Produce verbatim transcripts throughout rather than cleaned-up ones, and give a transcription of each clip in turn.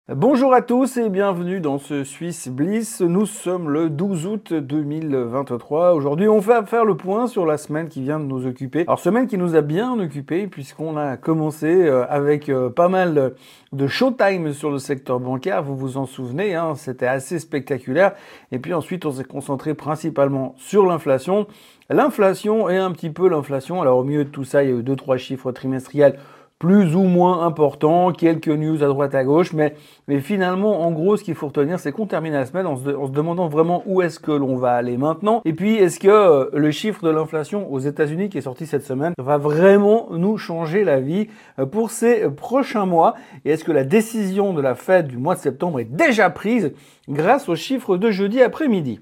Bonjour à tous et bienvenue dans ce Swiss Bliss. Nous sommes le douze août deux mille vingt-trois. Aujourd'hui, on va faire le point sur la semaine qui vient de nous occuper. Alors, semaine qui nous a bien occupés puisqu'on a commencé avec pas mal de showtime sur le secteur bancaire. Vous vous en souvenez, hein, c'était assez spectaculaire. Et puis ensuite, on s'est concentré principalement sur l'inflation. L'inflation et un petit peu l'inflation. Alors, au milieu de tout ça, il y a eu deux, trois chiffres trimestriels plus ou moins important, quelques news à droite à gauche, mais, mais finalement, en gros, ce qu'il faut retenir, c'est qu'on termine la semaine en se, en se demandant vraiment où est-ce que l'on va aller maintenant. Et puis, est-ce que euh, le chiffre de l'inflation aux États-Unis qui est sorti cette semaine va vraiment nous changer la vie euh, pour ces prochains mois? Et est-ce que la décision de la Fed du mois de septembre est déjà prise grâce aux chiffres de jeudi après-midi?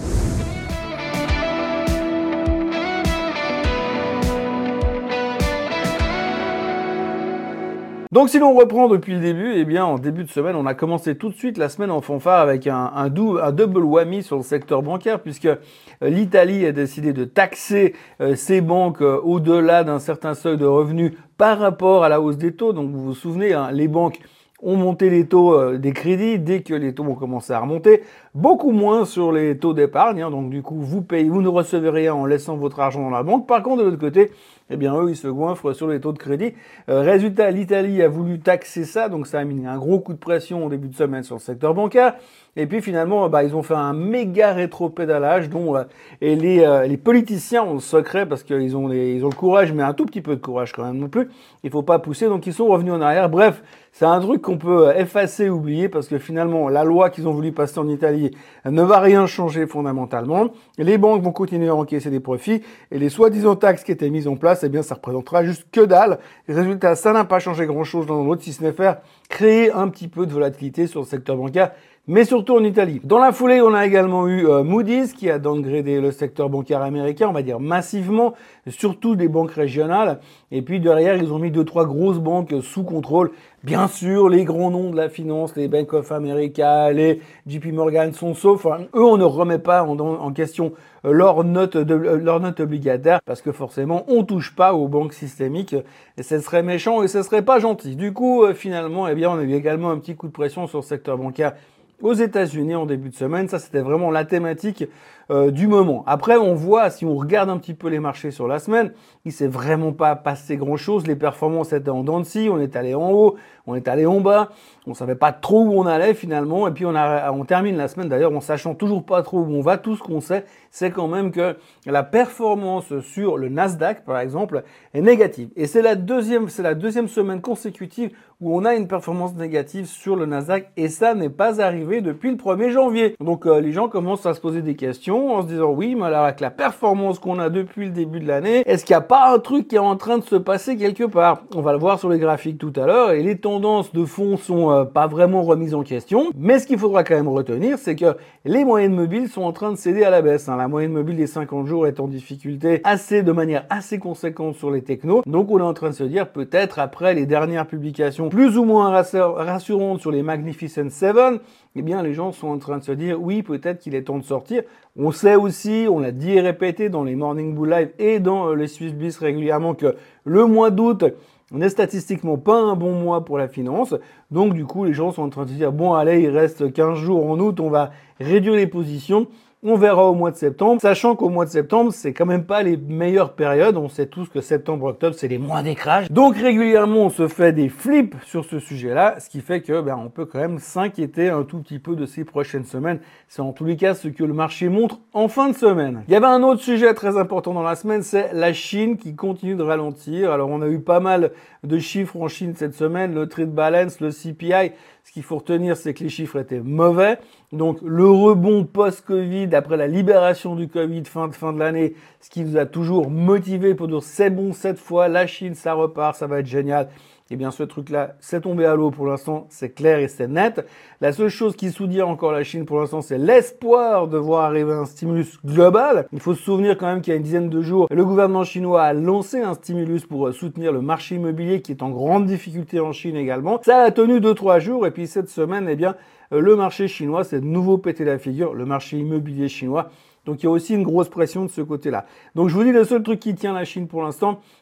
Donc si l'on reprend depuis le début, eh bien en début de semaine, on a commencé tout de suite la semaine en fanfare avec un, un, dou, un double whammy sur le secteur bancaire puisque euh, l'Italie a décidé de taxer euh, ses banques euh, au-delà d'un certain seuil de revenus par rapport à la hausse des taux. Donc vous vous souvenez, hein, les banques ont monté les taux euh, des crédits dès que les taux ont commencé à remonter, beaucoup moins sur les taux d'épargne, hein, donc du coup vous payez, vous ne recevez rien en laissant votre argent dans la banque. Par contre, de l'autre côté, eh bien eux ils se goinfrent sur les taux de crédit. Euh, résultat, l'Italie a voulu taxer ça, donc ça a mis un gros coup de pression au début de semaine sur le secteur bancaire. Et puis finalement, bah, ils ont fait un méga rétropédalage dont euh, et les, euh, les politiciens ont le secret parce qu'ils ont, les, ils ont le courage, mais un tout petit peu de courage quand même non plus. Il faut pas pousser, donc ils sont revenus en arrière. Bref, c'est un truc qu'on peut effacer, oublier, parce que finalement, la loi qu'ils ont voulu passer en Italie ne va rien changer fondamentalement. Les banques vont continuer à encaisser des profits et les soi-disant taxes qui étaient mises en place, eh bien, ça représentera juste que dalle. Résultat, ça n'a pas changé grand-chose dans l'autre, si ce n'est faire créer un petit peu de volatilité sur le secteur bancaire, mais surtout en Italie. Dans la foulée, on a également eu euh, Moody's qui a downgradé le secteur bancaire américain, on va dire massivement, surtout des banques régionales. Et puis derrière, ils ont mis deux, trois grosses banques sous contrôle. Bien sûr, les grands noms de la finance, les Bank of America, les J P Morgan sont saufs. Enfin, eux, on ne remet pas en, en question leur note de, leur note obligataire parce que forcément, on touche pas aux banques systémiques et ce serait méchant et ce serait pas gentil. Du coup, euh, finalement, eh bien, on a eu également un petit coup de pression sur le secteur bancaire aux États-Unis en début de semaine. Ça, c'était vraiment la thématique euh, du moment. Après, on voit, si on regarde un petit peu les marchés sur la semaine, il s'est vraiment pas passé grand-chose. Les performances étaient en dents de scie, on est allé en haut, on est allé en bas, on savait pas trop où on allait finalement. Et puis on, a, on termine la semaine d'ailleurs en sachant toujours pas trop où on va. Tout ce qu'on sait, c'est quand même que la performance sur le Nasdaq, par exemple, est négative. Et c'est la deuxième, c'est la deuxième semaine consécutive où on a une performance négative sur le Nasdaq. Et ça n'est pas arrivé depuis le premier janvier. Donc euh, les gens commencent à se poser des questions en se disant oui, mais alors avec la performance qu'on a depuis le début de l'année, est-ce qu'il n'y a pas un truc qui est en train de se passer quelque part? On va le voir sur les graphiques tout à l'heure et les tendances de fond sont euh, pas vraiment remises en question. Mais ce qu'il faudra quand même retenir, c'est que les moyennes mobiles sont en train de céder à la baisse. Hein. La moyenne mobile des cinquante jours est en difficulté assez de manière assez conséquente sur les technos. Donc on est en train de se dire peut-être après les dernières publications plus ou moins rassurantes sur les Magnificent Seven, eh bien les gens sont en train de se dire oui, peut-être qu'il est temps de sortir. On sait aussi, on l'a dit et répété dans les Morning Bull Live et dans les Swiss Bliss régulièrement que le mois d'août n'est statistiquement pas un bon mois pour la finance. Donc du coup, les gens sont en train de se dire bon allez, il reste quinze jours en août, on va réduire les positions. On verra au mois de septembre, sachant qu'au mois de septembre, c'est quand même pas les meilleures périodes. On sait tous que septembre-octobre, c'est les mois d'écrage. Donc régulièrement, on se fait des flips sur ce sujet-là, ce qui fait que ben, on peut quand même s'inquiéter un tout petit peu de ces prochaines semaines. C'est en tous les cas ce que le marché montre en fin de semaine. Il y avait un autre sujet très important dans la semaine, c'est la Chine qui continue de ralentir. Alors on a eu pas mal de chiffres en Chine cette semaine, le trade balance, le C P I. Ce qu'il faut retenir, c'est que les chiffres étaient mauvais. Donc, le rebond post-Covid, après la libération du Covid fin de fin de l'année, ce qui nous a toujours motivé pour dire c'est bon cette fois, la Chine, ça repart, ça va être génial. Eh bien, ce truc-là, c'est tombé à l'eau pour l'instant, c'est clair et c'est net. La seule chose qui soutient encore la Chine pour l'instant, c'est l'espoir de voir arriver un stimulus global. Il faut se souvenir quand même qu'il y a une dizaine de jours, le gouvernement chinois a lancé un stimulus pour soutenir le marché immobilier qui est en grande difficulté en Chine également. Ça a tenu deux trois jours et puis cette semaine, eh bien, le marché chinois s'est de nouveau pété la figure, le marché immobilier chinois. Donc il y a aussi une grosse pression de ce côté-là. Donc je vous dis, le seul truc qui tient la Chine pour l'instant,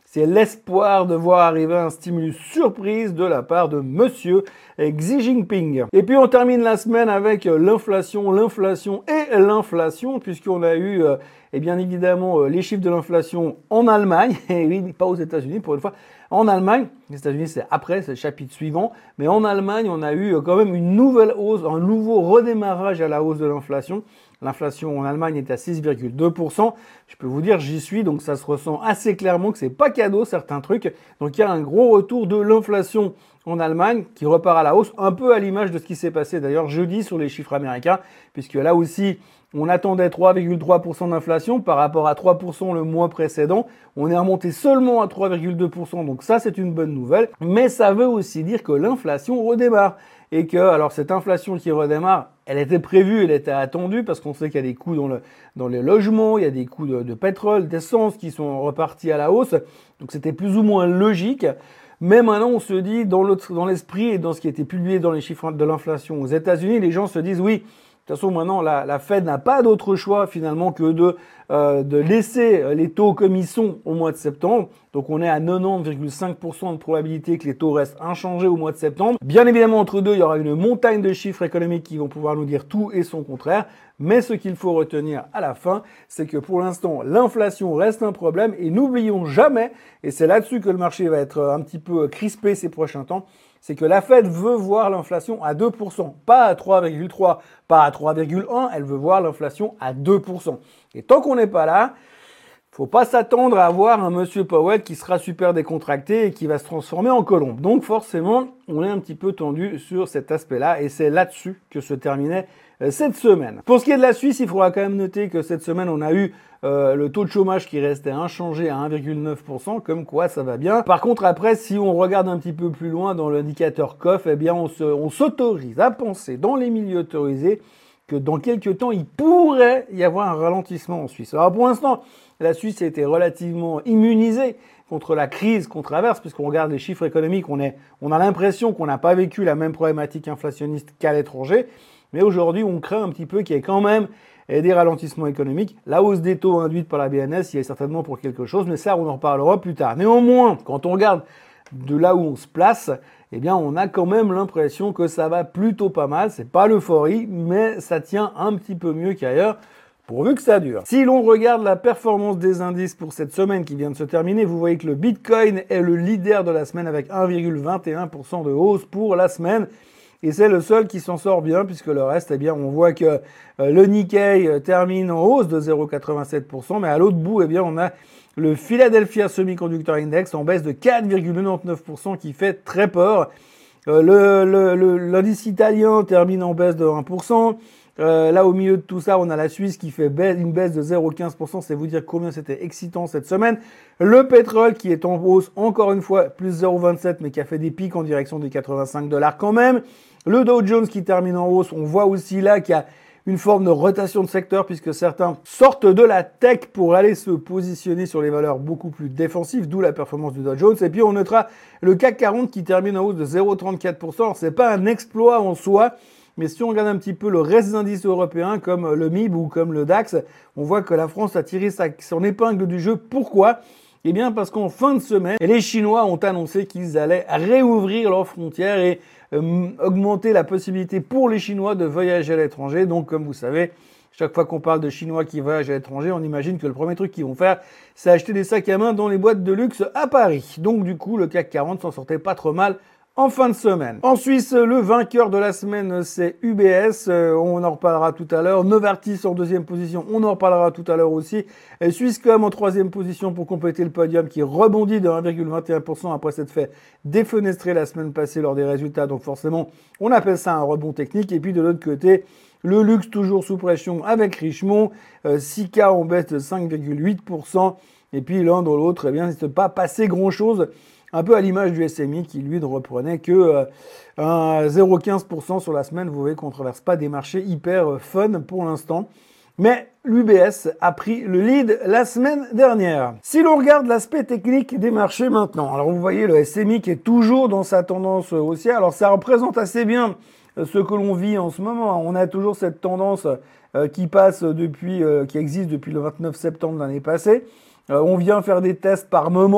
c'est l'espoir de voir arriver un stimulus surprise de la part de monsieur Xi Jinping. Et puis on termine la semaine avec l'inflation, l'inflation et l'inflation, puisqu'on a eu, euh, et bien évidemment, euh, les chiffres de l'inflation en Allemagne, et oui, pas aux États-Unis pour une fois, en Allemagne, les États-Unis c'est après, c'est le chapitre suivant, mais en Allemagne on a eu euh, quand même une nouvelle hausse, un nouveau redémarrage à la hausse de l'inflation. L'inflation en Allemagne est à six virgule deux pour cent. Je peux vous dire, j'y suis, donc ça se ressent assez clairement que c'est pas cadeau certains trucs. Donc il y a un gros retour de l'inflation en Allemagne qui repart à la hausse, un peu à l'image de ce qui s'est passé d'ailleurs jeudi sur les chiffres américains, puisque là aussi on attendait trois virgule trois pour cent d'inflation par rapport à trois pour cent le mois précédent. On est remonté seulement à trois virgule deux pour cent, donc ça c'est une bonne nouvelle. Mais ça veut aussi dire que l'inflation redémarre. Et que, alors cette inflation qui redémarre, elle était prévue, elle était attendue, parce qu'on sait qu'il y a des coûts dans le, dans les logements, il y a des coûts de, de pétrole, d'essence qui sont repartis à la hausse. Donc c'était plus ou moins logique. Mais maintenant, on se dit, dans l'autre, dans l'esprit et dans ce qui a été publié dans les chiffres de l'inflation aux États-Unis, les gens se disent, oui, de toute façon, maintenant, la, la Fed n'a pas d'autre choix, finalement, que de, euh, de laisser les taux comme ils sont au mois de septembre. Donc, on est à quatre-vingt-dix virgule cinq pour cent de probabilité que les taux restent inchangés au mois de septembre. Bien évidemment, entre deux, il y aura une montagne de chiffres économiques qui vont pouvoir nous dire tout et son contraire. Mais ce qu'il faut retenir à la fin, c'est que pour l'instant, l'inflation reste un problème. Et n'oublions jamais, et c'est là-dessus que le marché va être un petit peu crispé ces prochains temps, c'est que la Fed veut voir l'inflation à deux pour cent, pas à trois virgule trois, pas à trois virgule un, elle veut voir l'inflation à deux pour cent. Et tant qu'on n'est pas là, faut pas s'attendre à avoir un monsieur Powell qui sera super décontracté et qui va se transformer en colombe. Donc forcément, on est un petit peu tendu sur cet aspect-là et c'est là-dessus que se terminait euh, cette semaine. Pour ce qui est de la Suisse, il faudra quand même noter que cette semaine, on a eu euh, le taux de chômage qui restait inchangé à un virgule neuf pour cent, comme quoi ça va bien. Par contre, après, si on regarde un petit peu plus loin dans l'indicateur C O F, eh bien, on se, on s'autorise à penser dans les milieux autorisés que dans quelques temps, il pourrait y avoir un ralentissement en Suisse. Alors pour l'instant, la Suisse a été relativement immunisée contre la crise qu'on traverse, puisqu'on regarde les chiffres économiques, on, est, on a l'impression qu'on n'a pas vécu la même problématique inflationniste qu'à l'étranger. Mais aujourd'hui, on craint un petit peu qu'il y ait quand même des ralentissements économiques. La hausse des taux induite par la B N S y est certainement pour quelque chose, mais ça, on en reparlera plus tard. Néanmoins, quand on regarde de là où on se place, eh bien, on a quand même l'impression que ça va plutôt pas mal. C'est pas l'euphorie, mais ça tient un petit peu mieux qu'ailleurs, pourvu que ça dure. Si l'on regarde la performance des indices pour cette semaine qui vient de se terminer, vous voyez que le Bitcoin est le leader de la semaine avec un virgule vingt et un pour cent de hausse pour la semaine. Et c'est le seul qui s'en sort bien, puisque le reste, eh bien, on voit que euh, le Nikkei termine en hausse de zéro virgule quatre-vingt-sept pour cent, mais à l'autre bout, eh bien, on a le Philadelphia Semiconductor Index en baisse de quatre virgule quatre-vingt-dix-neuf pour cent qui fait très peur. Euh, le, le, le, l'indice italien termine en baisse de un pour cent. Euh, là, au milieu de tout ça, on a la Suisse qui fait baisse, une baisse de zéro virgule quinze pour cent. C'est vous dire combien c'était excitant cette semaine. Le pétrole qui est en hausse, encore une fois, plus zéro virgule vingt-sept, mais qui a fait des pics en direction des quatre-vingt-cinq dollars quand même. Le Dow Jones qui termine en hausse. On voit aussi là qu'il y a une forme de rotation de secteur puisque certains sortent de la tech pour aller se positionner sur les valeurs beaucoup plus défensives, d'où la performance du Dow Jones. Et puis on notera le C A C quarante qui termine en hausse de zéro virgule trente-quatre pour cent. Alors, c'est pas un exploit en soi, mais si on regarde un petit peu le reste des indices européens comme le M I B ou comme le DAX, on voit que la France a tiré sa, son épingle du jeu. Pourquoi ? Eh bien parce qu'en fin de semaine, les Chinois ont annoncé qu'ils allaient réouvrir leurs frontières et euh, augmenter la possibilité pour les Chinois de voyager à l'étranger. Donc comme vous savez, chaque fois qu'on parle de Chinois qui voyagent à l'étranger, on imagine que le premier truc qu'ils vont faire, c'est acheter des sacs à main dans les boîtes de luxe à Paris. Donc du coup, le C A C quarante s'en sortait pas trop mal en fin de semaine. En Suisse, le vainqueur de la semaine, c'est U B S. Euh, on en reparlera tout à l'heure. Novartis en deuxième position, on en reparlera tout à l'heure aussi. Et Swisscom en troisième position pour compléter le podium qui rebondit de un virgule vingt et un pour cent après s'être fait défenestrer la semaine passée lors des résultats. Donc forcément, on appelle ça un rebond technique. Et puis de l'autre côté, le luxe toujours sous pression avec Richemont. Euh, Sika en baisse de cinq virgule huit pour cent. Et puis l'un dans l'autre, eh bien, il ne s'est pas passé grand-chose. Un peu à l'image du S M I qui, lui, ne reprenait que euh, un zéro virgule quinze pour cent sur la semaine. Vous voyez qu'on ne traverse pas des marchés hyper euh, fun pour l'instant. Mais l'U B S a pris le lead la semaine dernière. Si l'on regarde l'aspect technique des marchés maintenant, alors vous voyez le S M I qui est toujours dans sa tendance haussière. Alors ça représente assez bien ce que l'on vit en ce moment. On a toujours cette tendance euh, qui passe depuis, euh, qui existe depuis le vingt-neuf septembre de l'année passée. Euh, on vient faire des tests par moment.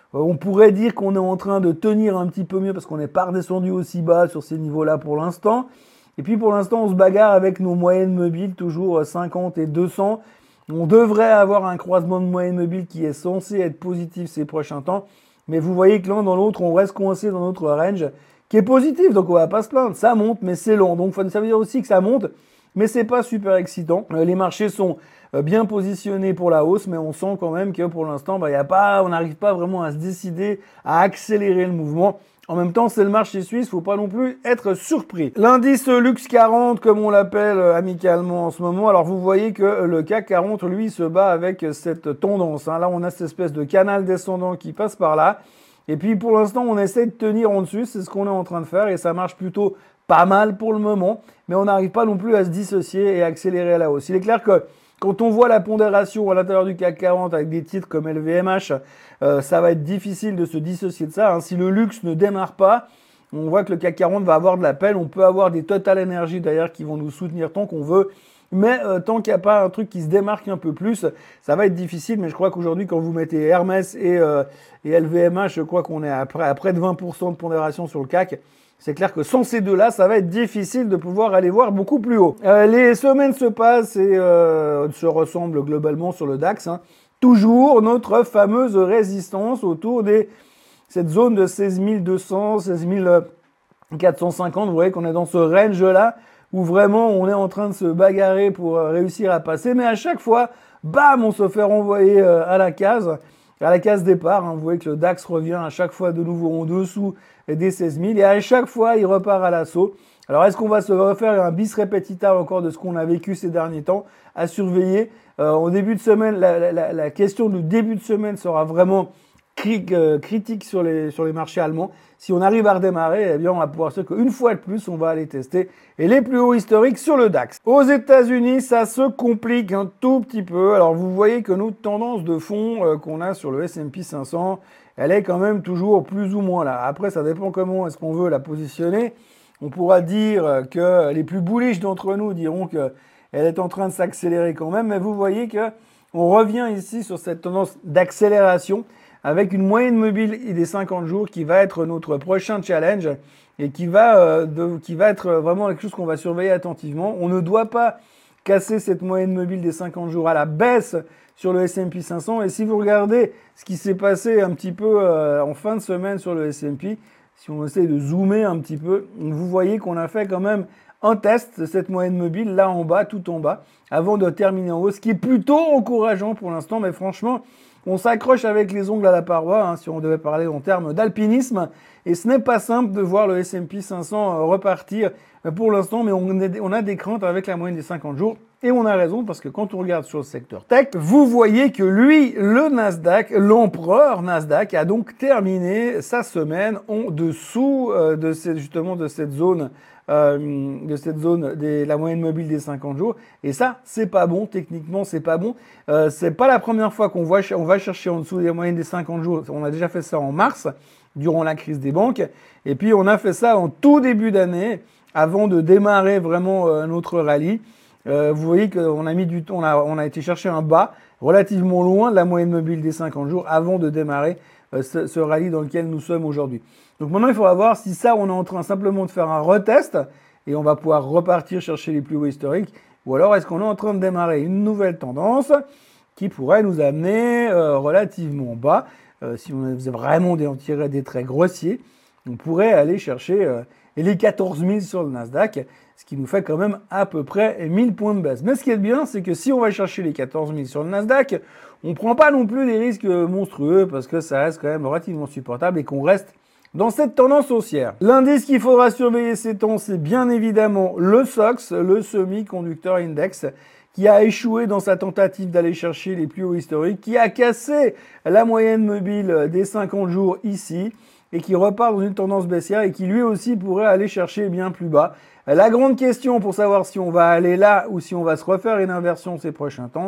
on pourrait dire qu'on est en train de tenir un petit peu mieux parce qu'on n'est pas redescendu aussi bas sur ces niveaux-là pour l'instant. Et puis pour l'instant, on se bagarre avec nos moyennes mobiles, toujours cinquante et deux cents. On devrait avoir un croisement de moyenne mobile qui est censé être positif ces prochains temps. Mais vous voyez que l'un dans l'autre, on reste coincé dans notre range qui est positif. Donc on va pas se plaindre. Ça monte, mais c'est lent. Donc ça veut dire aussi que ça monte, mais c'est pas super excitant. Les marchés sont bien positionnés pour la hausse, mais on sent quand même que pour l'instant, bah, y a pas, on n'arrive pas vraiment à se décider à accélérer le mouvement. En même temps, c'est le marché suisse, faut pas non plus être surpris. L'indice Lux quarante, comme on l'appelle amicalement en ce moment, alors vous voyez que le C A C quarante, lui, se bat avec cette tendance. Hein. Là, on a cette espèce de canal descendant qui passe par là. Et puis, pour l'instant, on essaie de tenir en dessus, c'est ce qu'on est en train de faire, et ça marche plutôt pas mal pour le moment, mais on n'arrive pas non plus à se dissocier et à accélérer à la hausse. Il est clair que quand on voit la pondération à l'intérieur du C A C quarante avec des titres comme L V M H, euh, ça va être difficile de se dissocier de ça. Hein. Si le luxe ne démarre pas, on voit que le C A C quarante va avoir de la peine. On peut avoir des Total Energy d'ailleurs qui vont nous soutenir tant qu'on veut. Mais euh, tant qu'il n'y a pas un truc qui se démarque un peu plus, ça va être difficile. Mais je crois qu'aujourd'hui, quand vous mettez Hermès et, euh, et L V M H, je crois qu'on est à près, à près de vingt pour cent de pondération sur le C A C. C'est clair que sans ces deux-là, ça va être difficile de pouvoir aller voir beaucoup plus haut. Euh, les semaines se passent et euh, se ressemblent globalement sur le DAX. Hein. Toujours notre fameuse résistance autour de cette zone de seize mille deux cents, seize mille quatre cent cinquante. Vous voyez qu'on est dans ce range-là où vraiment on est en train de se bagarrer pour réussir à passer. Mais à chaque fois, bam, on se fait renvoyer à la case, à la case départ. Hein. Vous voyez que le DAX revient à chaque fois de nouveau en dessous des seize mille et à chaque fois il repart à l'assaut. Alors est-ce qu'on va se refaire un bis repetita encore de ce qu'on a vécu ces derniers temps à surveiller. Euh, en début de semaine, la, la, la question du début de semaine sera vraiment cri euh, critique sur les, sur les marchés allemands. Si on arrive à redémarrer, eh bien on va pouvoir se dire qu'une fois de plus, on va aller tester et les plus hauts historiques sur le DAX. Aux États-Unis, ça se complique un tout petit peu. Alors vous voyez que notre tendance de fond euh, qu'on a sur le S and P cinq cents, elle est quand même toujours plus ou moins là. Après, ça dépend comment est-ce qu'on veut la positionner. On pourra dire que les plus bullish d'entre nous diront que elle est en train de s'accélérer quand même, mais vous voyez que on revient ici sur cette tendance d'accélération avec une moyenne mobile des cinquante jours qui va être notre prochain challenge et qui va, euh, de, qui va être vraiment quelque chose qu'on va surveiller attentivement. On ne doit pas casser cette moyenne mobile des cinquante jours à la baisse sur le S and P cinq cents. Et si vous regardez ce qui s'est passé un petit peu euh, en fin de semaine sur le S and P, si on essaie de zoomer un petit peu, vous voyez qu'on a fait quand même un test de cette moyenne mobile là en bas, tout en bas, avant de terminer en haut, ce qui est plutôt encourageant pour l'instant. Mais franchement, on s'accroche avec les ongles à la paroi, hein, si on devait parler en termes d'alpinisme. Et ce n'est pas simple de voir le S and P cinq cents repartir pour l'instant, mais on, est, on a des craintes avec la moyenne des cinquante jours. Et on a raison, parce que quand on regarde sur le secteur tech, vous voyez que lui, le Nasdaq, l'empereur Nasdaq, a donc terminé sa semaine en dessous euh, de cette, justement de cette zone, euh, de cette zone de la moyenne mobile des cinquante jours. Et ça, c'est pas bon. Techniquement, c'est pas bon. Euh, c'est pas la première fois qu'on voit, on va chercher en dessous des moyennes des cinquante jours. On a déjà fait ça en mars, durant la crise des banques. Et puis, on a fait ça en tout début d'année, avant de démarrer vraiment euh, notre rallye. Euh, vous voyez qu'on a mis du temps, on a, on a été chercher un bas relativement loin de la moyenne mobile des cinquante jours avant de démarrer euh, ce, ce rallye dans lequel nous sommes aujourd'hui. Donc maintenant, il faudra voir si ça, on est en train simplement de faire un retest et on va pouvoir repartir chercher les plus hauts historiques, ou alors est-ce qu'on est en train de démarrer une nouvelle tendance qui pourrait nous amener euh, relativement bas. Euh, si on faisait vraiment des, on tirait des traits grossiers, on pourrait aller chercher euh, les quatorze mille sur le Nasdaq, ce qui nous fait quand même à peu près mille points de base. Mais ce qui est bien, c'est que si on va chercher les quatorze mille sur le Nasdaq, on prend pas non plus des risques monstrueux parce que ça reste quand même relativement supportable et qu'on reste dans cette tendance haussière. L'indice qu'il faudra surveiller ces temps, c'est bien évidemment le S O X, le Semi-Conductor Index, qui a échoué dans sa tentative d'aller chercher les plus hauts historiques, qui a cassé la moyenne mobile des cinquante jours ici, et qui repart dans une tendance baissière et qui lui aussi pourrait aller chercher bien plus bas. La grande question pour savoir si on va aller là ou si on va se refaire une inversion ces prochains temps,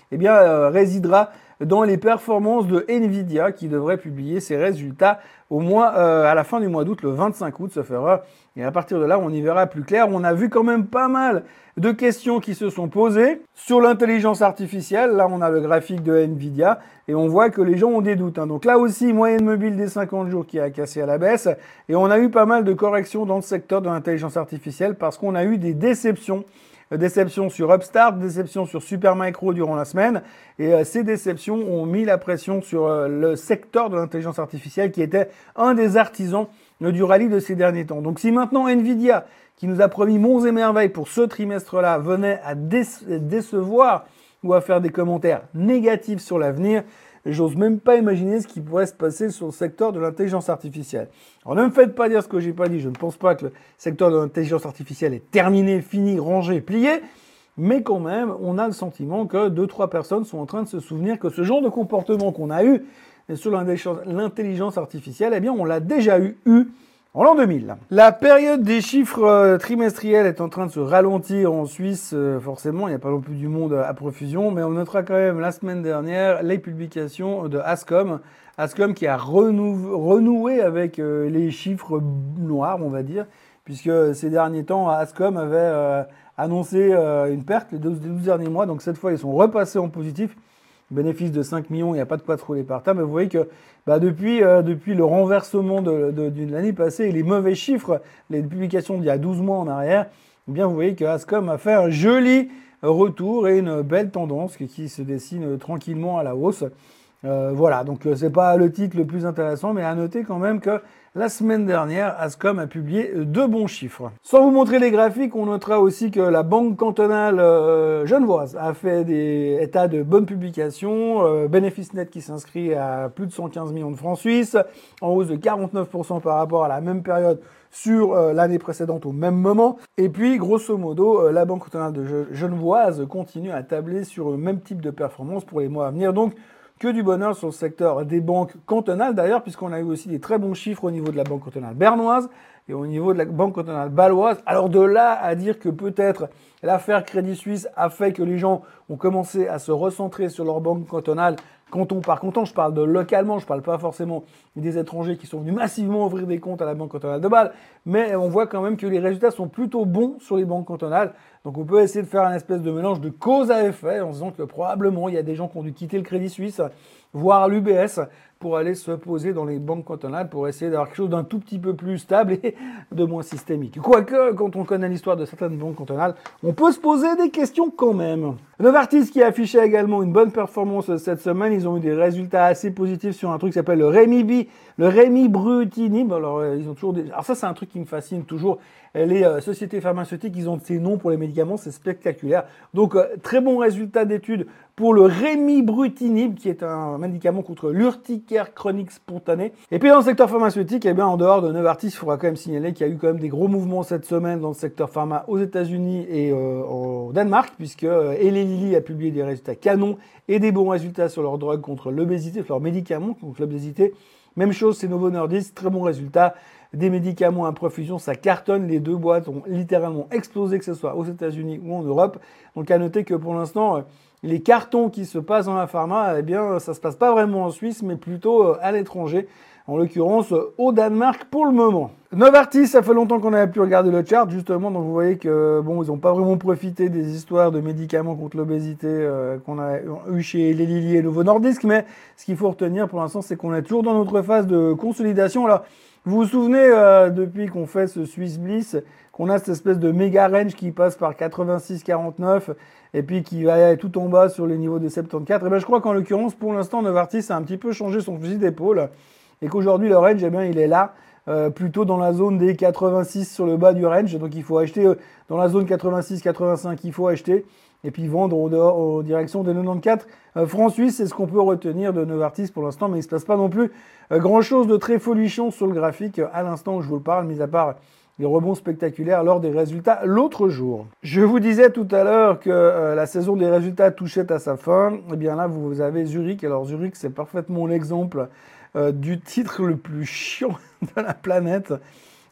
eh bien, euh, résidera dans les performances de Nvidia qui devrait publier ses résultats au moins euh, à la fin du mois d'août, le vingt-cinq août, sauf erreur. Et à partir de là, on y verra plus clair. On a vu quand même pas mal de questions qui se sont posées sur l'intelligence artificielle. Là, on a le graphique de Nvidia et on voit que les gens ont des doutes. Hein. Donc là aussi, moyenne mobile des cinquante jours qui a cassé à la baisse. Et on a eu pas mal de corrections dans le secteur de l'intelligence artificielle parce qu'on a eu des déceptions. Déception sur Upstart, déception sur Supermicro durant la semaine. Et euh, ces déceptions ont mis la pression sur euh, le secteur de l'intelligence artificielle qui était un des artisans euh, du rallye de ces derniers temps. Donc si maintenant Nvidia, qui nous a promis monts et merveilles pour ce trimestre-là, venait à déce- décevoir ou à faire des commentaires négatifs sur l'avenir, j'ose même pas imaginer ce qui pourrait se passer sur le secteur de l'intelligence artificielle. Alors ne me faites pas dire ce que j'ai pas dit, je ne pense pas que le secteur de l'intelligence artificielle est terminé, fini, rangé, plié, mais quand même, on a le sentiment que deux, trois personnes sont en train de se souvenir que ce genre de comportement qu'on a eu sur l'intelligence artificielle, eh bien on l'a déjà eu, eu en l'an deux mille. La période des chiffres euh, trimestriels est en train de se ralentir en Suisse, euh, forcément, il n'y a pas non plus du monde à profusion, mais on notera quand même la semaine dernière les publications de Ascom, Ascom qui a renou- renoué avec euh, les chiffres noirs, on va dire, puisque ces derniers temps, Ascom avait euh, annoncé euh, une perte les douze derniers mois, donc cette fois ils sont repassés en positif. Bénéfice de cinq millions, il n'y a pas de quoi trop les partager, mais vous voyez que bah, depuis, euh, depuis le renversement de, de, de l'année passée et les mauvais chiffres, les publications d'il y a douze mois en arrière, eh bien vous voyez que Ascom a fait un joli retour et une belle tendance qui, qui se dessine tranquillement à la hausse. Euh, voilà, donc c'est pas le titre le plus intéressant, mais à noter quand même que la semaine dernière, Ascom a publié deux bons chiffres. Sans vous montrer les graphiques, on notera aussi que la Banque cantonale euh, genevoise a fait des états de bonnes publications, euh, bénéfice net qui s'inscrit à plus de cent quinze millions de francs suisses, en hausse de quarante-neuf pour cent par rapport à la même période sur euh, l'année précédente au même moment. Et puis, grosso modo, euh, la Banque cantonale de genevoise continue à tabler sur le même type de performance pour les mois à venir. Donc, que du bonheur sur le secteur des banques cantonales d'ailleurs, puisqu'on a eu aussi des très bons chiffres au niveau de la Banque cantonale bernoise et au niveau de la Banque cantonale bâloise. Alors de là à dire que peut-être l'affaire Crédit Suisse a fait que les gens ont commencé à se recentrer sur leur banque cantonale, canton par canton, je parle de localement, je parle pas forcément des étrangers qui sont venus massivement ouvrir des comptes à la Banque cantonale de Bâle, mais on voit quand même que les résultats sont plutôt bons sur les banques cantonales. Donc on peut essayer de faire un espèce de mélange de cause à effet en se disant que probablement il y a des gens qui ont dû quitter le Crédit Suisse, voire l'U B S, pour aller se poser dans les banques cantonales pour essayer d'avoir quelque chose d'un tout petit peu plus stable et de moins systémique. Quoique, quand on connaît l'histoire de certaines banques cantonales, on peut se poser des questions quand même. Novartis qui affichait également une bonne performance cette semaine, ils ont eu des résultats assez positifs sur un truc qui s'appelle le Rémi-B, le Rémibrutinib. Alors ils ont toujours des... Alors ça c'est un truc qui me fascine toujours. Les euh, sociétés pharmaceutiques, ils ont ces noms pour les médicaments, c'est spectaculaire. Donc euh, très bon résultat d'étude pour le Rémibrutinib, qui est un médicament contre l'urticaire chronique spontanée. Et puis dans le secteur pharmaceutique, eh bien en dehors de Novartis, il faudra quand même signaler qu'il y a eu quand même des gros mouvements cette semaine dans le secteur pharma aux États-Unis et euh, au Danemark, puisque euh, Eli Lilly a publié des résultats canons et des bons résultats sur leurs drogues contre l'obésité, sur leurs médicaments contre l'obésité. Même chose, c'est Novo Nordisk, très bons résultats. Des médicaments à profusion, ça cartonne. Les deux boîtes ont littéralement explosé, que ce soit aux États-Unis ou en Europe. Donc à noter que pour l'instant, les cartons qui se passent dans la pharma, eh bien, ça se passe pas vraiment en Suisse, mais plutôt à l'étranger. En l'occurrence, au Danemark pour le moment. Novartis, ça fait longtemps qu'on n'avait pu regarder le chart, justement, donc vous voyez que bon, ils n'ont pas vraiment profité des histoires de médicaments contre l'obésité euh, qu'on a eu chez Eli Lilly et Novo Nordisk, mais ce qu'il faut retenir pour l'instant, c'est qu'on est toujours dans notre phase de consolidation. Alors, vous vous souvenez, euh, depuis qu'on fait ce Swiss Bliss, qu'on a cette espèce de méga range qui passe par quatre-vingt-six quarante-neuf et puis qui va aller tout en bas sur les niveaux des soixante-quatorze. Et bien, je crois qu'en l'occurrence, pour l'instant, Novartis a un petit peu changé son fusil d'épaule et qu'aujourd'hui, le range, eh bien, il est là, euh, plutôt dans la zone des quatre-vingt-six sur le bas du range. Donc, il faut acheter euh, dans la zone quatre-vingt-six quatre-vingt-cinq, il faut acheter et puis vendre en, dehors, en direction des quatre-vingt-quatorze euh, francs suisses. C'est ce qu'on peut retenir de Novartis pour l'instant, mais il ne se passe pas non plus euh, grand-chose de très folichon sur le graphique euh, à l'instant où je vous le parle, mis à part les rebonds spectaculaires lors des résultats l'autre jour. Je vous disais tout à l'heure que euh, la saison des résultats touchait à sa fin. Eh bien là, vous avez Zurich. Alors Zurich, c'est parfaitement l'exemple euh, du titre le plus chiant de la planète.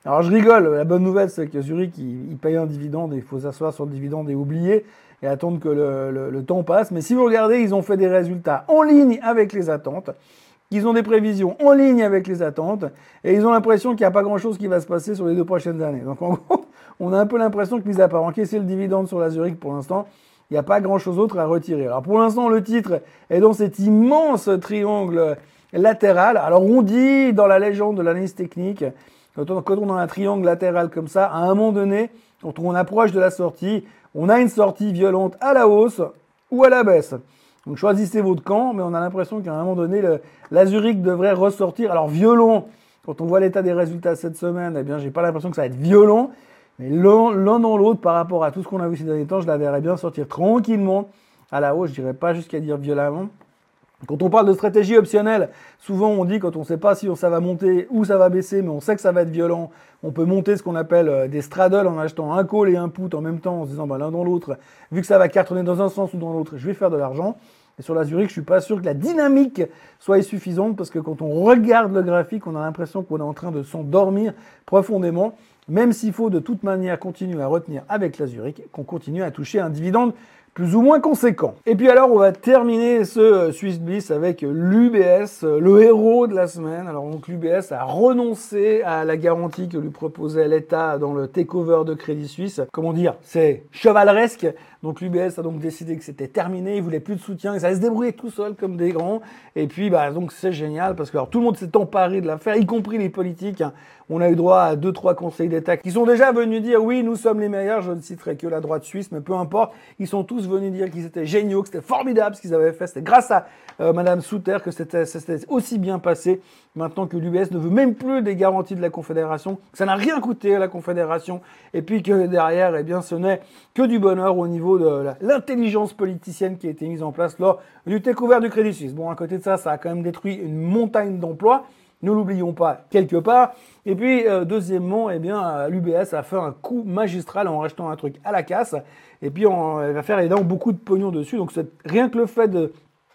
Alors je rigole, la bonne nouvelle c'est que Zurich il, il paye un dividende et il faut s'asseoir sur le dividende et oublier et attendre que le, le, le temps passe. Mais si vous regardez, ils ont fait des résultats en ligne avec les attentes. Ils ont des prévisions en ligne avec les attentes et ils ont l'impression qu'il n'y a pas grand-chose qui va se passer sur les deux prochaines années. Donc en gros, on a un peu l'impression que mis à part encaisser le dividende sur la Zurich pour l'instant, il n'y a pas grand-chose d'autre à retirer. Alors pour l'instant, le titre est dans cet immense triangle latéral. Alors on dit dans la légende de l'analyse technique, quand on, quand on a un triangle latéral comme ça, à un moment donné, quand on approche de la sortie, on a une sortie violente à la hausse ou à la baisse. Donc choisissez votre camp, mais on a l'impression qu'à un moment donné, le, la Zurich devrait ressortir. Alors violent, quand on voit l'état des résultats cette semaine, eh bien j'ai pas l'impression que ça va être violent, mais l'un, l'un dans l'autre par rapport à tout ce qu'on a vu ces derniers temps, je la verrais bien sortir tranquillement à la hausse. Je dirais pas jusqu'à dire violemment. Quand on parle de stratégie optionnelle, souvent on dit quand on ne sait pas si ça va monter ou ça va baisser, mais on sait que ça va être violent, on peut monter ce qu'on appelle des straddles en achetant un call et un put en même temps en se disant bah, l'un dans l'autre, vu que ça va cartonner dans un sens ou dans l'autre, je vais faire de l'argent. Et sur la Zurich, je suis pas sûr que la dynamique soit suffisante parce que quand on regarde le graphique, on a l'impression qu'on est en train de s'endormir profondément, même s'il faut de toute manière continuer à retenir avec la Zurich qu'on continue à toucher un dividende plus ou moins conséquent. Et puis alors, on va terminer ce Swiss Bliss avec l'U B S, le héros de la semaine. Alors donc l'U B S a renoncé à la garantie que lui proposait l'État dans le takeover de Crédit Suisse. Comment dire, c'est chevaleresque. Donc l'U B S a donc décidé que c'était terminé, il voulait plus de soutien, et ça allait se débrouiller tout seul comme des grands. Et puis bah donc c'est génial parce que alors, tout le monde s'est emparé de l'affaire, y compris les politiques. Hein. On a eu droit à deux, trois conseils d'État qui sont déjà venus dire oui, nous sommes les meilleurs. Je ne citerai que la droite suisse, mais peu importe. Ils sont tous venus dire qu'ils étaient géniaux, que c'était formidable ce qu'ils avaient fait. C'était grâce à euh, Madame Souter que c'était, ça s'était aussi bien passé. Maintenant que l'U B S ne veut même plus des garanties de la Confédération, que ça n'a rien coûté à la Confédération, et puis que derrière, eh bien, ce n'est que du bonheur au niveau de la, l'intelligence politicienne qui a été mise en place lors du takeover du Crédit Suisse. Bon, à côté de ça, ça a quand même détruit une montagne d'emplois. Ne l'oublions pas quelque part. Et puis, euh, deuxièmement, eh bien, l'U B S a fait un coup magistral en rachetant un truc à la casse. Et puis, on, elle va faire évidemment beaucoup de pognon dessus. Donc, c'est rien que le fait de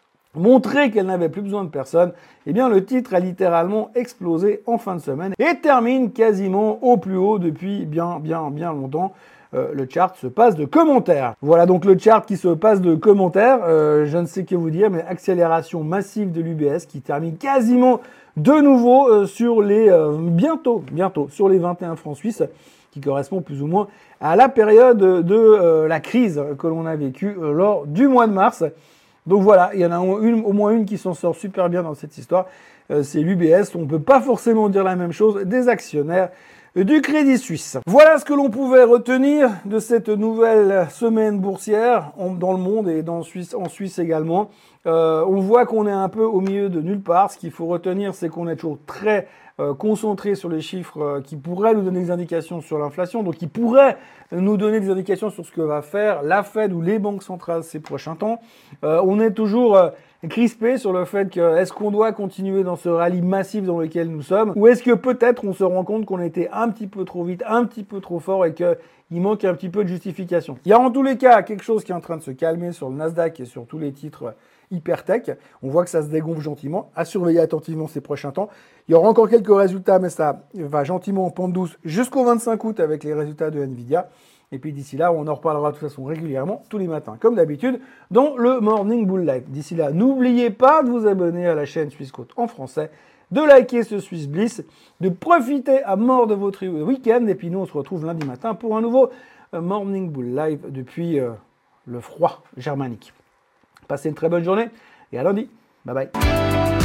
montrer qu'elle n'avait plus besoin de personne, eh bien, le titre a littéralement explosé en fin de semaine et termine quasiment au plus haut depuis bien, bien, bien longtemps. Euh, le chart se passe de commentaires. Voilà donc le chart qui se passe de commentaires. Euh, je ne sais que vous dire, mais accélération massive de l'U B S qui termine quasiment de nouveau euh, sur les euh, bientôt, bientôt sur les vingt et un francs suisses, qui correspond plus ou moins à la période de euh, la crise que l'on a vécue euh, lors du mois de mars. Donc voilà, il y en a une, au moins une qui s'en sort super bien dans cette histoire. Euh, c'est l'U B S. On ne peut pas forcément dire la même chose des actionnaires du Crédit Suisse. Voilà ce que l'on pouvait retenir de cette nouvelle semaine boursière dans le monde et dans Suisse, en Suisse également. Euh, on voit qu'on est un peu au milieu de nulle part. Ce qu'il faut retenir, c'est qu'on est toujours très euh, concentré sur les chiffres euh, qui pourraient nous donner des indications sur l'inflation, donc qui pourraient nous donner des indications sur ce que va faire la Fed ou les banques centrales ces prochains temps. Euh, on est toujours euh, crispé sur le fait que est-ce qu'on doit continuer dans ce rallye massif dans lequel nous sommes, ou est-ce que peut-être on se rend compte qu'on était un petit peu trop vite, un petit peu trop fort et qu'il manque un petit peu de justification. Il y a en tous les cas quelque chose qui est en train de se calmer sur le Nasdaq et sur tous les titres hyper tech. On voit que ça se dégonfle gentiment, à surveiller attentivement ces prochains temps. Il y aura encore quelques résultats, mais ça va gentiment en pente douce jusqu'au vingt-cinq août avec les résultats de Nvidia. Et puis d'ici là, on en reparlera de toute façon régulièrement, tous les matins, comme d'habitude, dans le Morning Bull Live. D'ici là, n'oubliez pas de vous abonner à la chaîne Suisse Côte en français, de liker ce Swiss Bliss, de profiter à mort de votre week-end. Et puis nous, on se retrouve lundi matin pour un nouveau Morning Bull Live depuis euh, le froid germanique. Passez une très bonne journée et à lundi. Bye bye.